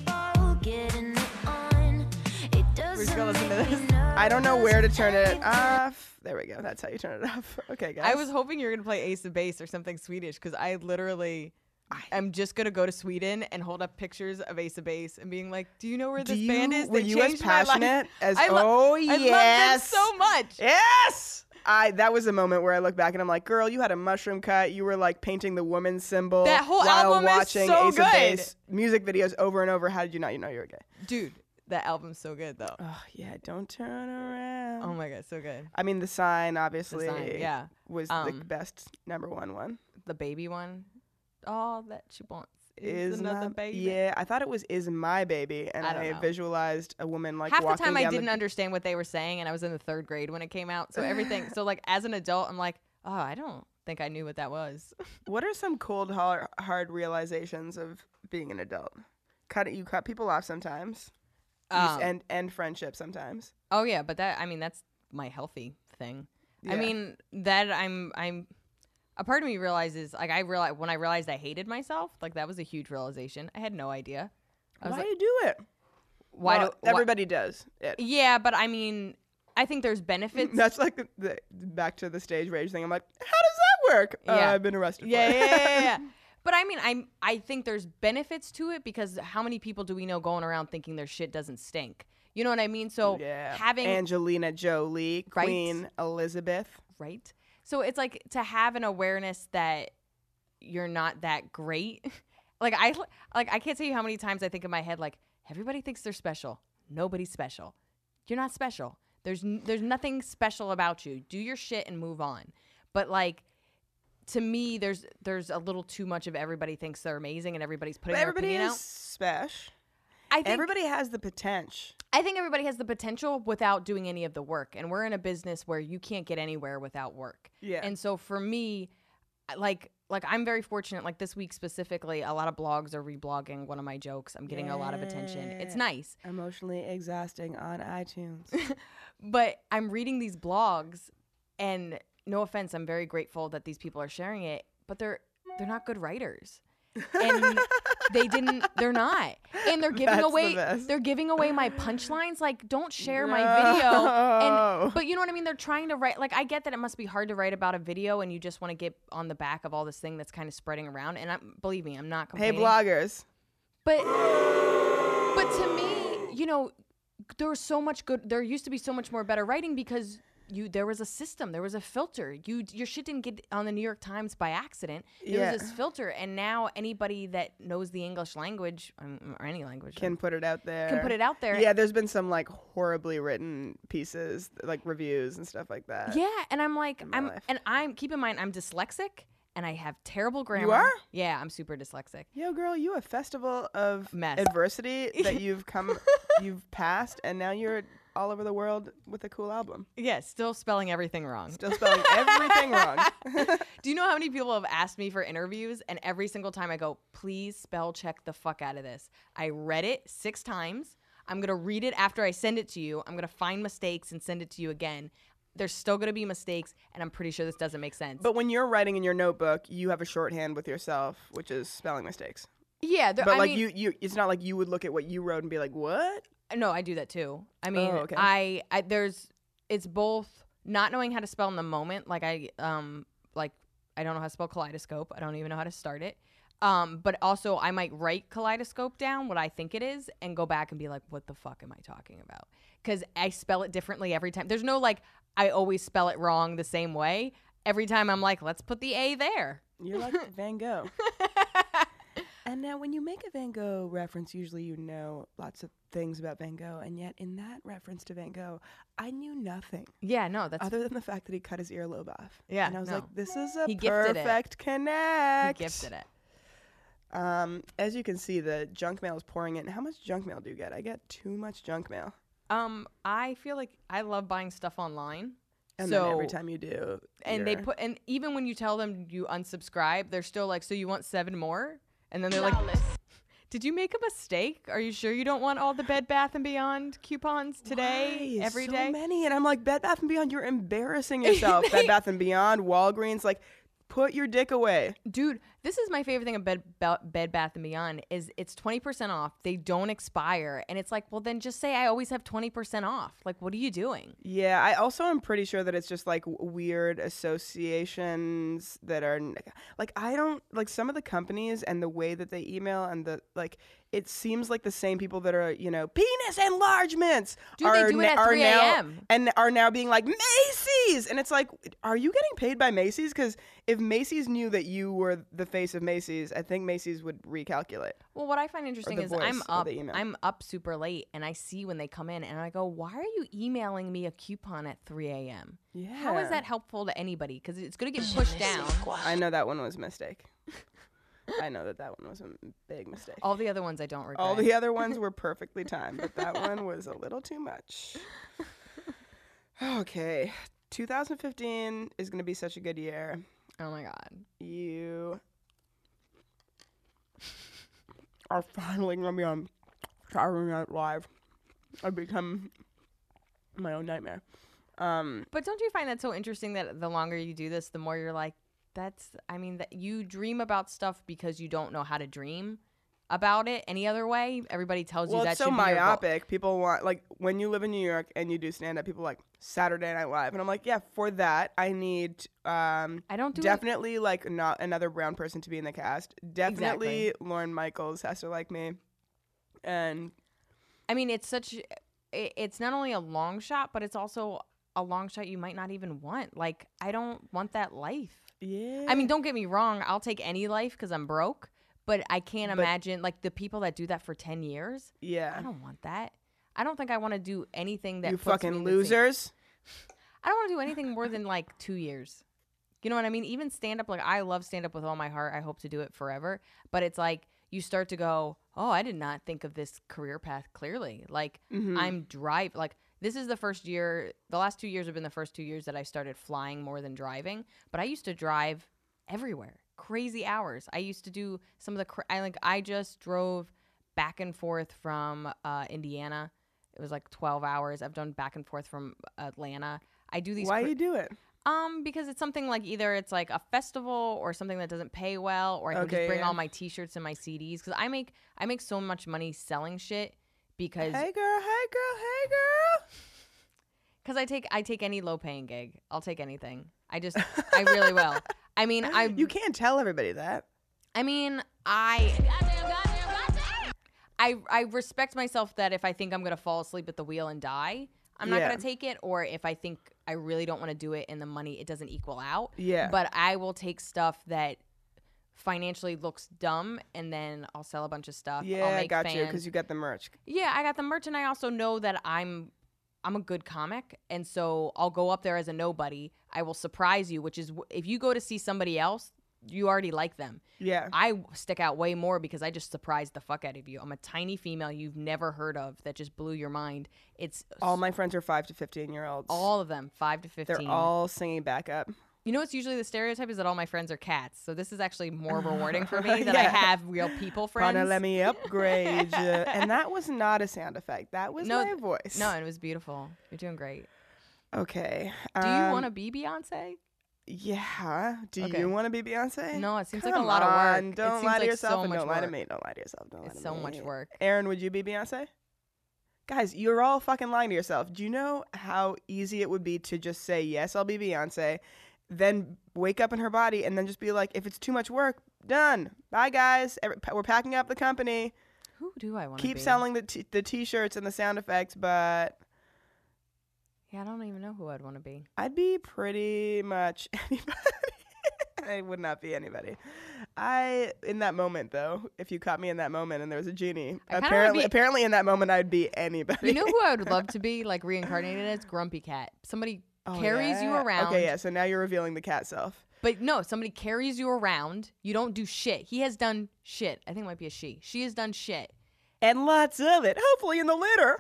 Speaker 3: We're just gonna listen to this.
Speaker 2: I don't know where to turn it off. There we go. That's how you turn it off. Okay, guys.
Speaker 3: I was hoping you were gonna play Ace of Base or something Swedish because I literally. I'm just gonna go to Sweden and hold up pictures of Ace of Base and being like, "Do you know where this band is?"
Speaker 2: Were you as passionate as?
Speaker 3: I love them so much.
Speaker 2: Yes. That was a moment where I look back and I'm like, girl, you had a mushroom cut. You were like painting the woman's symbol.
Speaker 3: That whole
Speaker 2: while
Speaker 3: album
Speaker 2: watching
Speaker 3: is so
Speaker 2: Ace
Speaker 3: good.
Speaker 2: of Base music videos over and over. How did you not know you were gay?
Speaker 3: Dude, that album's so good though.
Speaker 2: Oh yeah, don't turn around.
Speaker 3: Oh my God, so good.
Speaker 2: I mean, The Sign obviously
Speaker 3: was
Speaker 2: the best number one.
Speaker 3: The baby one. All that she wants
Speaker 2: is
Speaker 3: another baby.
Speaker 2: Yeah, I thought it was Is My Baby, and I visualized a woman like
Speaker 3: half
Speaker 2: walking
Speaker 3: the time I
Speaker 2: down
Speaker 3: didn't understand what they were saying, and I was in the 3rd grade when it came out. So everything. So like as an adult, I'm like, oh, I don't think I knew what that was.
Speaker 2: What are some cold hard realizations of being an adult? You cut people off sometimes, and friendship sometimes.
Speaker 3: Oh yeah, but that's my healthy thing. Yeah. I mean that I'm. A part of me realizes, like, when I realized I hated myself, like, that was a huge realization. I had no idea.
Speaker 2: Why do you do it? Everybody does it.
Speaker 3: Yeah, but I mean, I think there's benefits.
Speaker 2: That's like the back to the stage rage thing. I'm like, how does that work?
Speaker 3: Yeah.
Speaker 2: I've been arrested.
Speaker 3: Yeah. But I mean, I think there's benefits to it because how many people do we know going around thinking their shit doesn't stink? You know what I mean? So having
Speaker 2: Angelina Jolie,
Speaker 3: Right?
Speaker 2: Queen Elizabeth.
Speaker 3: Right. So it's like to have an awareness that you're not that great. I can't tell you how many times I think in my head, like, everybody thinks they're special. Nobody's special. You're not special. There's nothing special about you. Do your shit and move on. But like, to me, there's a little too much of everybody thinks they're amazing and everybody's putting their opinion out.
Speaker 2: Everybody is special.
Speaker 3: I think
Speaker 2: Everybody has the potential.
Speaker 3: I think everybody has the potential without doing any of the work. And we're in a business where you can't get anywhere without work.
Speaker 2: Yeah.
Speaker 3: And so for me, like I'm very fortunate. Like this week specifically, a lot of blogs are reblogging one of my jokes. I'm getting a lot of attention. It's nice.
Speaker 2: Emotionally exhausting on iTunes.
Speaker 3: But I'm reading these blogs, and no offense, I'm very grateful that these people are sharing it, but they're not good writers. And they're not. And they're giving away my punchlines. Like, don't share my video. But you know what I mean? They're trying to write, like, I get that it must be hard to write about a video and you just want to get on the back of all this thing that's kind of spreading around. And believe me, I'm not complaining.
Speaker 2: Hey, bloggers.
Speaker 3: But to me, you know, there used to be so much more better writing because there was a system, there was a filter. Your shit didn't get on the New York Times by accident. There was this filter, and now anybody that knows the English language or any language
Speaker 2: can put it out there. Yeah, there's been some like horribly written pieces, like reviews and stuff like that.
Speaker 3: Yeah, and I'm like, I'm keep in mind I'm dyslexic and I have terrible grammar.
Speaker 2: You are?
Speaker 3: Yeah, I'm super dyslexic.
Speaker 2: Yo, girl, you a festival of
Speaker 3: mess
Speaker 2: adversity that you've passed, and now you're all over the world with a cool album.
Speaker 3: Yeah, still spelling everything wrong.
Speaker 2: Do
Speaker 3: you know how many people have asked me for interviews, and every single time I go, please spell check the fuck out of this. I read it 6 times. I'm going to read it after I send it to you. I'm going to find mistakes and send it to you again. There's still going to be mistakes, and I'm pretty sure this doesn't make sense.
Speaker 2: But when you're writing in your notebook, you have a shorthand with yourself, which is spelling mistakes.
Speaker 3: Yeah.
Speaker 2: You it's not like you would look at what you wrote and be like, what?
Speaker 3: No, I do that too. I mean, okay. It's both not knowing how to spell in the moment. Like I don't know how to spell kaleidoscope. I don't even know how to start it. But also I might write kaleidoscope down, what I think it is, and go back and be like, what the fuck am I talking about? Because I spell it differently every time. There's no like, I always spell it wrong the same way. Every time I'm like, let's put the A there.
Speaker 2: You're like Van Gogh. And now when you make a Van Gogh reference, usually you know lots of things about Van Gogh. And yet in that reference to Van Gogh, I knew nothing.
Speaker 3: Yeah, no, that's...
Speaker 2: Other than the fact that he cut his earlobe off.
Speaker 3: Yeah,
Speaker 2: and I was like, this is a
Speaker 3: perfect
Speaker 2: connect.
Speaker 3: He gifted it.
Speaker 2: As you can see, the junk mail is pouring in. How much junk mail do you get? I get too much junk mail.
Speaker 3: I feel like I love buying stuff online.
Speaker 2: And then every time you do...
Speaker 3: And even when you tell them you unsubscribe, they're still like, so you want 7 more? And then they're like, did you make a mistake? Are you sure you don't want all the Bed Bath & Beyond coupons today, every day?
Speaker 2: So many. And I'm like, Bed Bath & Beyond, you're embarrassing yourself. Bed Bath & Beyond, Walgreens, like, put your dick away.
Speaker 3: Dude, this is my favorite thing of Bed Bath & Beyond is it's 20% off. They don't expire. And it's like, well, then just say I always have 20% off. Like, what are you doing?
Speaker 2: Yeah, I also am pretty sure that it's just like weird associations that are like, I don't like some of the companies and the way that they email and the like, it seems like the same people that are, you know, penis enlargements.
Speaker 3: Dude, they do it at 3 a.m.
Speaker 2: And are now being like, Macy's. And it's like, are you getting paid by Macy's? Because if Macy's knew that you were the face of Macy's, I think Macy's would recalculate.
Speaker 3: Well, what I find interesting is I'm up super late and I see when they come in and I go, why are you emailing me a coupon at 3 a.m.?
Speaker 2: Yeah.
Speaker 3: How is that helpful to anybody? Because it's going to get pushed down.
Speaker 2: I know that one was a mistake. I know that one was a big mistake.
Speaker 3: All the other ones I don't regret.
Speaker 2: All the other ones were perfectly timed, but that one was a little too much. Okay. 2015 is going to be such a good year.
Speaker 3: Oh, my God.
Speaker 2: You are finally going to be on Saturday Night Live. I've become my own nightmare.
Speaker 3: But don't you find that so interesting that the longer you do this, the more you're like, that you dream about stuff because you don't know how to dream. about it any other way. Everybody tells you that
Speaker 2: it's so
Speaker 3: should be your goal.
Speaker 2: myopic. People want, like, when you live in New York and you do stand up, people are like Saturday Night Live, and I'm like, yeah, for that I need
Speaker 3: I don't do
Speaker 2: definitely like not another brown person to be in the cast. Definitely Lorne Michaels has to like me, and
Speaker 3: I mean, it's not only a long shot, but it's also a long shot you might not even want. Like, I don't want that life.
Speaker 2: yeah.
Speaker 3: I mean, don't get me wrong. I'll take any life because I'm broke, but I can't imagine, like, the people that do that for 10 years.
Speaker 2: yeah,
Speaker 3: I don't want that. I don't think I want to do anything that
Speaker 2: you
Speaker 3: puts me
Speaker 2: fucking
Speaker 3: in the same-
Speaker 2: losers.
Speaker 3: I don't want to do anything more than, like, 2 years. You know what I mean? Even stand-up, like, I love stand-up with all my heart. I hope to do it forever. But it's like, you start to go, oh, I did not think of this career path clearly. Like, this is the first year, the last 2 years have been the first 2 years that I started flying more than driving. But I used to drive everywhere, crazy hours. I used to do some of the, I just drove back and forth from Indiana. It was like 12 hours. I've done back and forth from Atlanta. I do these.
Speaker 2: Why do you do it?
Speaker 3: Because it's something like either it's like a festival or something that doesn't pay well, or I can just bring all my T-shirts and my CDs. Because I make so much money selling shit because
Speaker 2: Hey girl.
Speaker 3: because I take any low paying gig. I'll take anything. I really will. I mean,
Speaker 2: You can't tell everybody that.
Speaker 3: I mean, I respect myself that if I think I'm gonna fall asleep at the wheel and die, I'm not gonna take it. Or if I think I really don't want to do it and the money, it doesn't equal out.
Speaker 2: Yeah.
Speaker 3: But I will take stuff that financially looks dumb, and then I'll sell a bunch of stuff.
Speaker 2: Yeah,
Speaker 3: I'll make
Speaker 2: I got
Speaker 3: fans.
Speaker 2: you because you got the merch.
Speaker 3: Yeah, I got the merch, and I also know that I'm a good comic, and so I'll go up there as a nobody. I will surprise you, which is if you go to see somebody else, you already like them.
Speaker 2: Yeah.
Speaker 3: I stick out way more because I just surprised the fuck out of you. I'm a tiny female you've never heard of that just blew your mind. It's
Speaker 2: All my friends are 5 to 15-year-olds.
Speaker 3: all of them, 5 to 15.
Speaker 2: They're all singing back up.
Speaker 3: You know what's usually the stereotype is that all my friends are cats. So this is actually more rewarding for me that I have real people friends.
Speaker 2: Wanna let me upgrade you. And that was not a sound effect. That was my voice.
Speaker 3: No, it was beautiful. You're doing great.
Speaker 2: Okay.
Speaker 3: Do you want to be Beyonce?
Speaker 2: Yeah. Do
Speaker 3: Okay.
Speaker 2: you want to be Beyonce?
Speaker 3: No, it seems
Speaker 2: Come
Speaker 3: like a lot of
Speaker 2: on,
Speaker 3: work. It
Speaker 2: Don't
Speaker 3: seems
Speaker 2: lie to
Speaker 3: like
Speaker 2: yourself
Speaker 3: so
Speaker 2: and
Speaker 3: much
Speaker 2: don't lie to
Speaker 3: work.
Speaker 2: me. Don't lie to yourself. Don't lie
Speaker 3: It's
Speaker 2: to
Speaker 3: so
Speaker 2: me.
Speaker 3: much work.
Speaker 2: Aaron, would you be Beyonce? Guys, you're all fucking lying to yourself. Do you know how easy it would be to just say, yes, I'll be Beyonce, then wake up in her body and then just be like, if it's too much work, done. Bye, guys. We're packing up the company.
Speaker 3: Who do I want to be?
Speaker 2: Keep selling the T-shirts and the sound effects, but
Speaker 3: Yeah, I don't even know who I'd want to be.
Speaker 2: I'd be pretty much anybody. I would not be anybody. In that moment, though, if you caught me in that moment and there was a genie,
Speaker 3: I kinda wanna be-
Speaker 2: apparently in that moment I'd be anybody.
Speaker 3: You know who I would love to be, like reincarnated as? Grumpy Cat. Somebody carries you around.
Speaker 2: Okay, yeah, so now you're revealing the cat self.
Speaker 3: But no, somebody carries you around. You don't do shit. He has done shit. I think it might be a she. She has done shit.
Speaker 2: And lots of it, hopefully in the litter.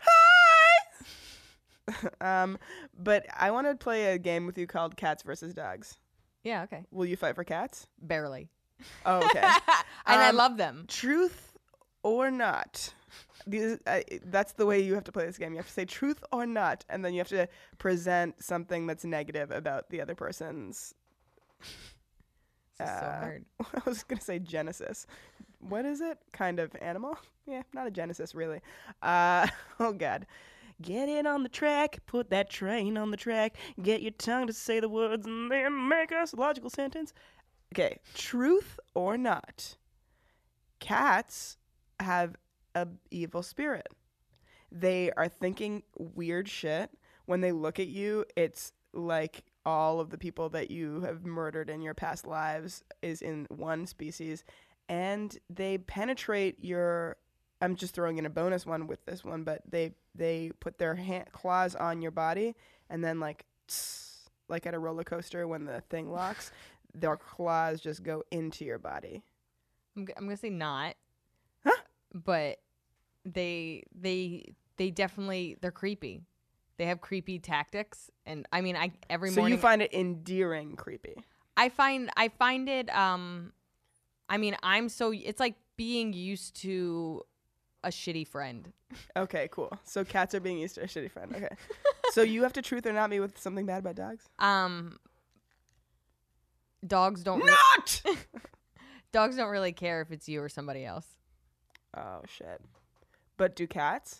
Speaker 2: Hi! But I want to play a game with you called Cats versus Dogs.
Speaker 3: Yeah, okay.
Speaker 2: Will you fight for cats?
Speaker 3: Barely.
Speaker 2: Oh, okay.
Speaker 3: And I love them.
Speaker 2: Truth or not. That's the way you have to play this game. You have to say truth or not, and then you have to present something that's negative about the other person's.
Speaker 3: This is so hard.
Speaker 2: I was going to say genesis. What is it? Kind of animal? Yeah, not a genesis, really. Oh, God. Get in on the track, put that train on the track, get your tongue to say the words, and then make us a logical sentence. Okay, truth or not, cats have a evil spirit. They are thinking weird shit. When they look at you, it's like all of the people that you have murdered in your past lives is in one species, and they penetrate your... I'm just throwing in a bonus one with this one, but they put their claws on your body, and then like at a roller coaster when the thing locks, their claws just go into your body.
Speaker 3: I'm gonna say not.
Speaker 2: Huh?
Speaker 3: But they definitely, they're creepy. They have creepy tactics, and I mean, every
Speaker 2: So
Speaker 3: morning.
Speaker 2: you find it endearing creepy.
Speaker 3: I find it. I mean, it's like being used to a shitty friend.
Speaker 2: Okay, cool. So cats are being used to a shitty friend. Okay. So you have to truth or not me with something bad about dogs?
Speaker 3: Dogs don't.
Speaker 2: Not!
Speaker 3: Dogs don't really care if it's you or somebody else.
Speaker 2: Oh shit. But do cats?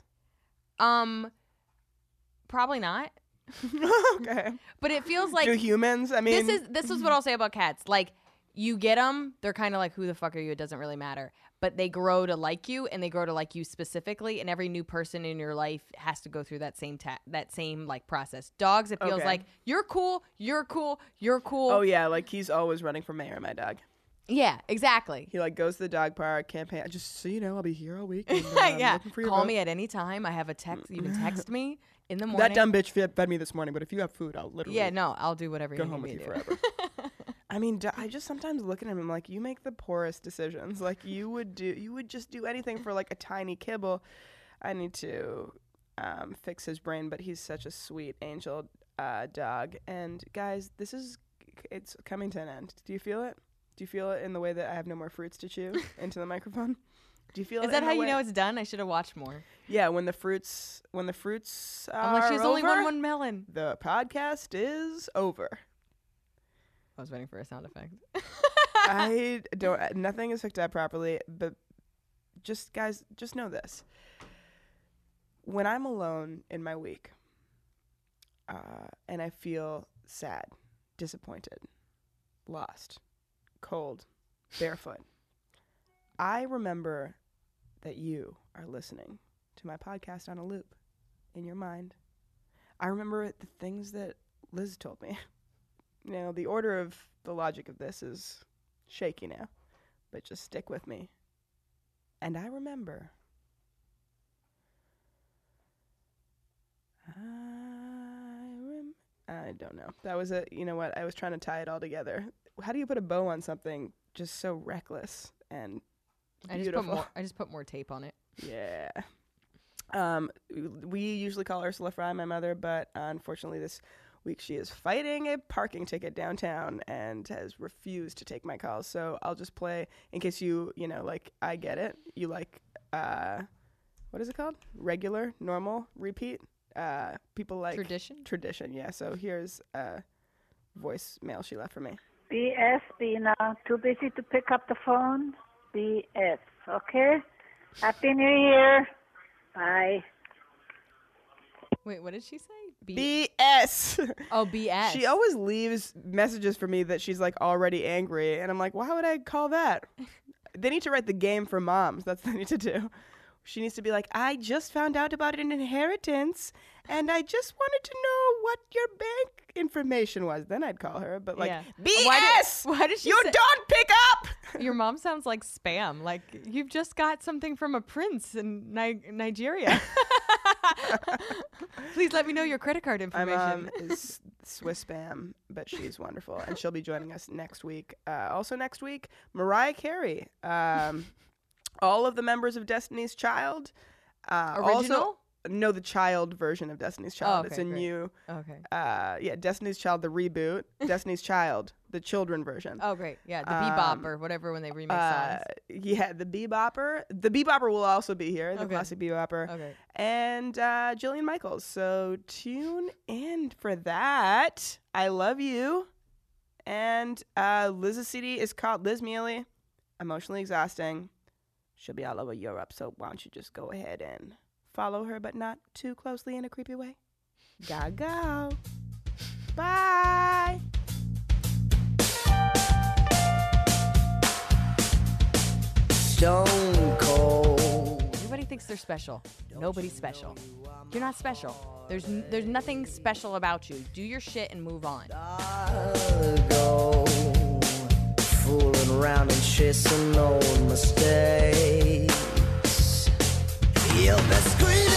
Speaker 3: Probably not.
Speaker 2: Okay.
Speaker 3: But it feels like
Speaker 2: do humans? I mean,
Speaker 3: this is what I'll say about cats. Like, you get them, they're kind of like, who the fuck are you? It doesn't really matter. But they grow to like you, and they grow to like you specifically. And every new person in your life has to go through that same like process. Dogs, it feels like you're cool, you're cool, you're cool.
Speaker 2: Oh yeah, like he's always running for mayor, my dog.
Speaker 3: Yeah, exactly.
Speaker 2: He like goes to the dog park campaign. Just so you know, I'll be here all week. And,
Speaker 3: yeah.
Speaker 2: looking for your
Speaker 3: Call
Speaker 2: vote.
Speaker 3: me at any time. I have a text. You can text me in the morning.
Speaker 2: That dumb bitch fed me this morning, but if you have food, I'll literally
Speaker 3: I'll do whatever
Speaker 2: go
Speaker 3: you
Speaker 2: home
Speaker 3: need
Speaker 2: with
Speaker 3: me
Speaker 2: you
Speaker 3: to do.
Speaker 2: forever. I mean, I just sometimes look at him and I'm like, you make the poorest decisions. Like you would just do anything for like a tiny kibble. I need to fix his brain, but he's such a sweet angel dog. And guys, it's coming to an end. Do you feel it? Do you feel it in the way that I have no more fruits to chew into the microphone? Do you feel it?
Speaker 3: Is that how you know it's done? I should have watched more.
Speaker 2: Yeah, when the fruits
Speaker 3: I'm like,
Speaker 2: are
Speaker 3: she's only
Speaker 2: over,
Speaker 3: one melon.
Speaker 2: The podcast is over.
Speaker 3: I was waiting for a sound effect.
Speaker 2: I don't. Nothing is hooked up properly, but guys, just know this: when I'm alone in my week, and I feel sad, disappointed, lost, cold, barefoot, I remember that you are listening to my podcast on a loop in your mind. I remember the things that Liz told me. You know, the order of the logic of this is shaky now, but just stick with me. And I remember I don't know. That was you know what? I was trying to tie it all together. How do you put a bow on something just so reckless and beautiful?
Speaker 3: I just put more tape on it.
Speaker 2: Yeah. We usually call Ursula Fry my mother, but unfortunately this week she is fighting a parking ticket downtown and has refused to take my calls. So I'll just play in case you know, like, I get it. You like, what is it called? Regular, normal, repeat. People like tradition. Yeah. So here's a voicemail she left for me.
Speaker 6: BS, Bina. Too busy to pick up the phone. BS. Okay. Happy New Year. Bye.
Speaker 3: Wait, what did she say?
Speaker 2: BS.
Speaker 3: Oh, BS.
Speaker 2: She always leaves messages for me that she's like already angry, and I'm like, why would I call that? They need to write the game for moms. That's what they need to do. She needs to be like, I just found out about an inheritance, and I just wanted to know what your bank information was. Then I'd call her, but like, BS!
Speaker 3: Why did she
Speaker 2: You don't pick up!
Speaker 3: Your mom sounds like spam. Like, you've just got something from a prince in Nigeria. Please let me know your credit card information.
Speaker 2: My mom is Swiss spam, but she's wonderful, and she'll be joining us next week. Also next week, Mariah Carey. All of the members of Destiny's Child.
Speaker 3: Original?
Speaker 2: No, the child version of Destiny's Child.
Speaker 3: Oh, okay,
Speaker 2: it's a new.
Speaker 3: Okay.
Speaker 2: Yeah, Destiny's Child, the reboot. Destiny's Child, the children version.
Speaker 3: Oh, great. Yeah, the Bebop or whatever when they remix songs.
Speaker 2: Yeah, the Bebopper. The Bebopper will also be here, the classic Bebopper.
Speaker 3: Okay.
Speaker 2: And Jillian Michaels. So tune in for that. I love you. And Liz's CD is called Liz Mealy, Emotionally Exhausting. She'll be all over Europe, so why don't you just go ahead and follow her, but not too closely in a creepy way. Go. Bye.
Speaker 7: Stone cold.
Speaker 3: Everybody thinks they're special. Nobody's special. You're not special. There's nothing special about you. Do your shit and move on.
Speaker 7: Go fooling around and chasing old mistakes. You'll be screaming.